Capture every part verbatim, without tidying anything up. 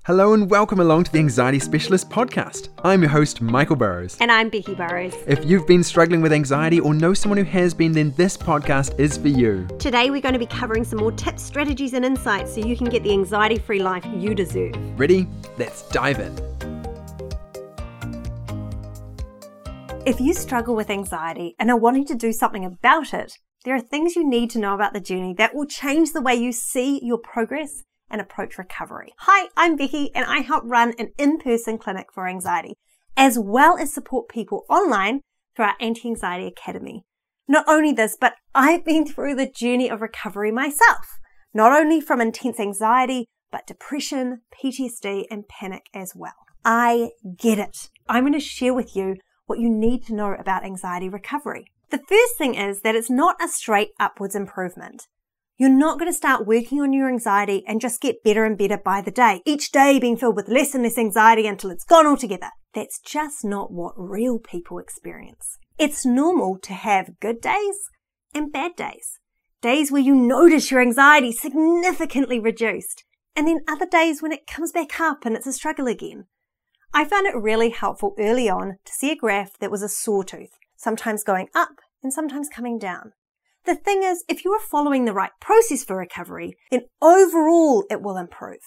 Hello and welcome along to the Anxiety Specialist podcast. I'm your host, Michael Burrows. And I'm Becky Burrows. If you've been struggling with anxiety or know someone who has been, then this podcast is for you. Today we're going to be covering some more tips, strategies and insights so you can get the anxiety-free life you deserve. Ready? Let's dive in. If you struggle with anxiety and are wanting to do something about it, there are things you need to know about the journey that will change the way you see your progress and approach recovery. Hi, I'm Becky and I help run an in-person clinic for anxiety, as well as support people online through our Anti-Anxiety Academy. Not only this, but I've been through the journey of recovery myself, not only from intense anxiety, but depression, P T S D, and panic as well. I get it. I'm going to share with you what you need to know about anxiety recovery. The first thing is that it's not a straight upwards improvement. You're not going to start working on your anxiety and just get better and better by the day, each day being filled with less and less anxiety until it's gone altogether. That's just not what real people experience. It's normal to have good days and bad days. Days where you notice your anxiety significantly reduced, and then other days when it comes back up and it's a struggle again. I found it really helpful early on to see a graph that was a sawtooth, sometimes going up and sometimes coming down. The thing is, if you are following the right process for recovery, then overall it will improve.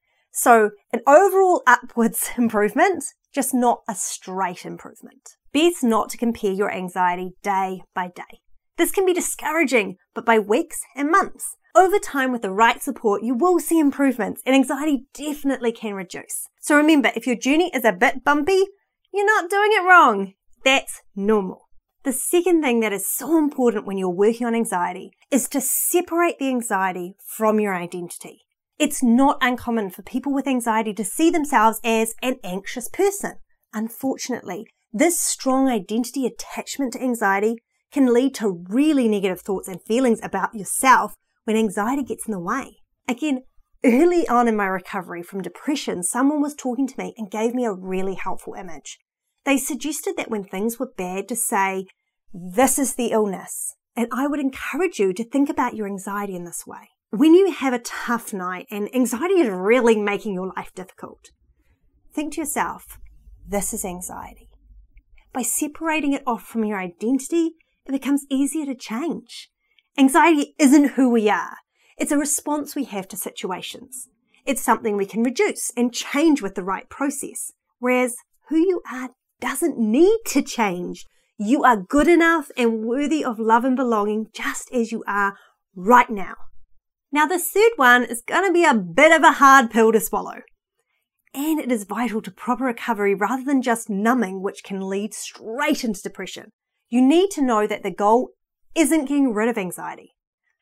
So an overall upwards improvement, just not a straight improvement. Best not to compare your anxiety day by day. This can be discouraging, but by weeks and months. Over time with the right support, you will see improvements and anxiety definitely can reduce. So remember, if your journey is a bit bumpy, you're not doing it wrong. That's normal. The second thing that is so important when you're working on anxiety is to separate the anxiety from your identity. It's not uncommon for people with anxiety to see themselves as an anxious person. Unfortunately, this strong identity attachment to anxiety can lead to really negative thoughts and feelings about yourself when anxiety gets in the way. Again, early on in my recovery from depression, someone was talking to me and gave me a really helpful image. They suggested that when things were bad to say, this is the illness. And I would encourage you to think about your anxiety in this way. When you have a tough night and anxiety is really making your life difficult, think to yourself, this is anxiety. By separating it off from your identity, it becomes easier to change. Anxiety isn't who we are. It's a response we have to situations. It's something we can reduce and change with the right process. Whereas who you are doesn't need to change. You are good enough and worthy of love and belonging just as you are right now. Now, the third one is going to be a bit of a hard pill to swallow. And it is vital to proper recovery rather than just numbing, which can lead straight into depression. You need to know that the goal isn't getting rid of anxiety.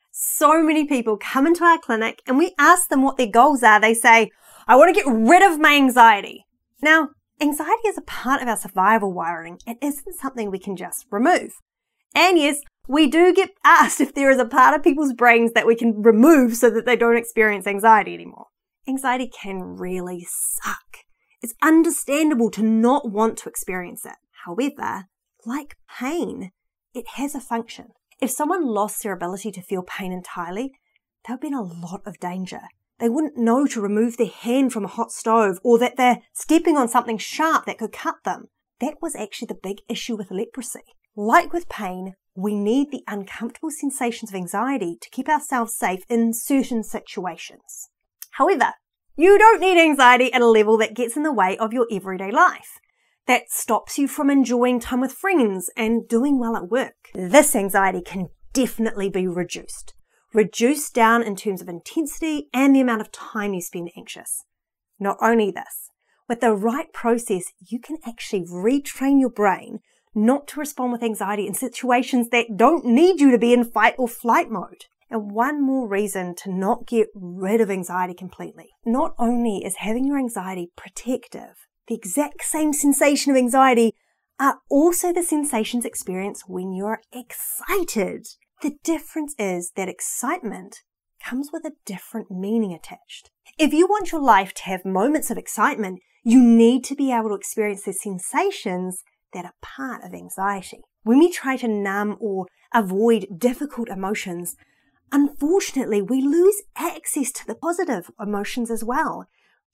So many people come into our clinic and we ask them what their goals are. They say, I want to get rid of my anxiety. Now, anxiety is a part of our survival wiring and isn't something we can just remove. And yes, we do get asked if there is a part of people's brains that we can remove so that they don't experience anxiety anymore. Anxiety can really suck. It's understandable to not want to experience it. However, like pain, it has a function. If someone lost their ability to feel pain entirely, they would be in a lot of danger. They wouldn't know to remove their hand from a hot stove or that they're stepping on something sharp that could cut them. That was actually the big issue with leprosy. Like with pain, we need the uncomfortable sensations of anxiety to keep ourselves safe in certain situations. However, you don't need anxiety at a level that gets in the way of your everyday life. That stops you from enjoying time with friends and doing well at work. This anxiety can definitely be reduced. Reduced down in terms of intensity and the amount of time you spend anxious. Not only this, with the right process, you can actually retrain your brain not to respond with anxiety in situations that don't need you to be in fight or flight mode. And one more reason to not get rid of anxiety completely. Not only is having your anxiety protective, the exact same sensation of anxiety are also the sensations experienced when you're excited. The difference is that excitement comes with a different meaning attached. If you want your life to have moments of excitement, you need to be able to experience the sensations that are part of anxiety. When we try to numb or avoid difficult emotions, unfortunately, we lose access to the positive emotions as well.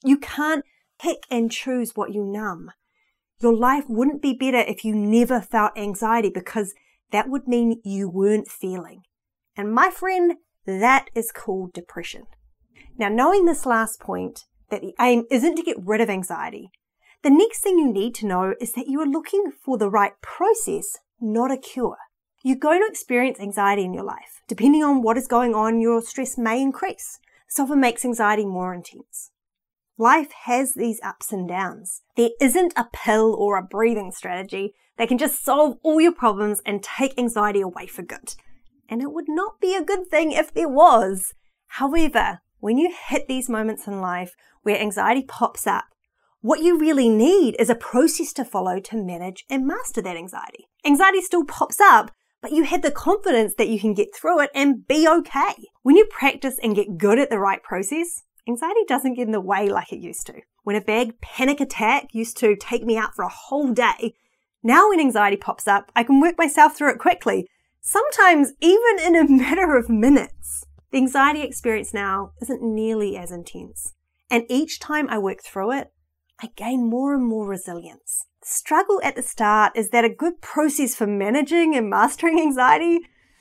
You can't pick and choose what you numb. Your life wouldn't be better if you never felt anxiety, because that would mean you weren't feeling. And my friend, that is called depression. Now, knowing this last point, that the aim isn't to get rid of anxiety, the next thing you need to know is that you are looking for the right process, not a cure. You're going to experience anxiety in your life. Depending on what is going on, your stress may increase. This often makes anxiety more intense. Life has these ups and downs. There isn't a pill or a breathing strategy that can just solve all your problems and take anxiety away for good. And it would not be a good thing if there was. However, when you hit these moments in life where anxiety pops up, what you really need is a process to follow to manage and master that anxiety. Anxiety still pops up, but you have the confidence that you can get through it and be okay. When you practice and get good at the right process, anxiety doesn't get in the way like it used to. When a bad panic attack used to take me out for a whole day, now when anxiety pops up, I can work myself through it quickly, sometimes even in a matter of minutes. The anxiety experience now isn't nearly as intense, and each time I work through it, I gain more and more resilience. The struggle at the start is that a good process for managing and mastering anxiety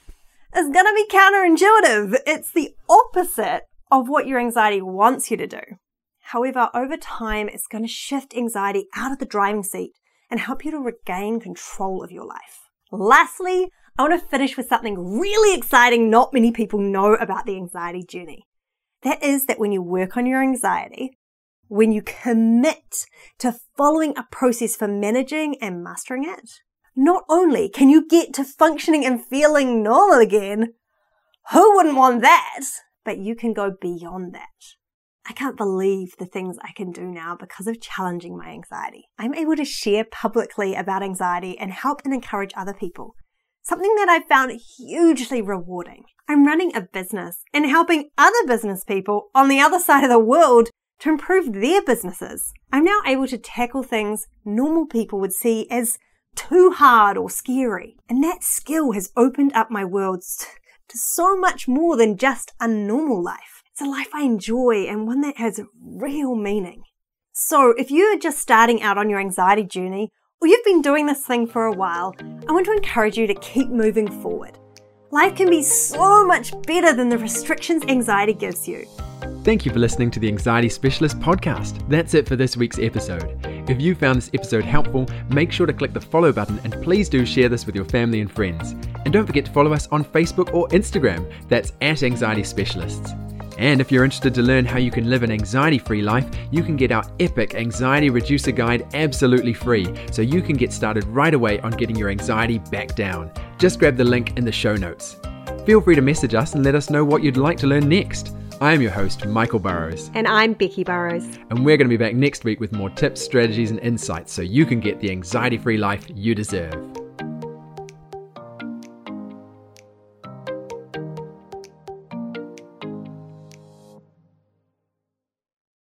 is going to be counterintuitive. It's the opposite of what your anxiety wants you to do. However, over time, it's going to shift anxiety out of the driving seat and help you to regain control of your life. Lastly, I want to finish with something really exciting not many people know about the anxiety journey. That is that when you work on your anxiety, when you commit to following a process for managing and mastering it, not only can you get to functioning and feeling normal again, who wouldn't want that? But you can go beyond that. I can't believe the things I can do now because of challenging my anxiety. I'm able to share publicly about anxiety and help and encourage other people. Something that I've found hugely rewarding. I'm running a business and helping other business people on the other side of the world to improve their businesses. I'm now able to tackle things normal people would see as too hard or scary. And that skill has opened up my world to so much more than just a normal life. It's a life I enjoy and one that has real meaning. So if you are just starting out on your anxiety journey, or you've been doing this thing for a while, I want to encourage you to keep moving forward. Life can be so much better than the restrictions anxiety gives you. Thank you for listening to the Anxiety Specialist podcast. That's it for this week's episode. If you found this episode helpful, make sure to click the follow button and please do share this with your family and friends. And don't forget to follow us on Facebook or Instagram. That's at Anxiety Specialists. And if you're interested to learn how you can live an anxiety-free life, you can get our epic Anxiety Reducer Guide absolutely free, so you can get started right away on getting your anxiety back down. Just grab the link in the show notes. Feel free to message us and let us know what you'd like to learn next. I am your host, Michael Burrows. And I'm Becky Burrows. And we're going to be back next week with more tips, strategies, and insights so you can get the anxiety-free life you deserve.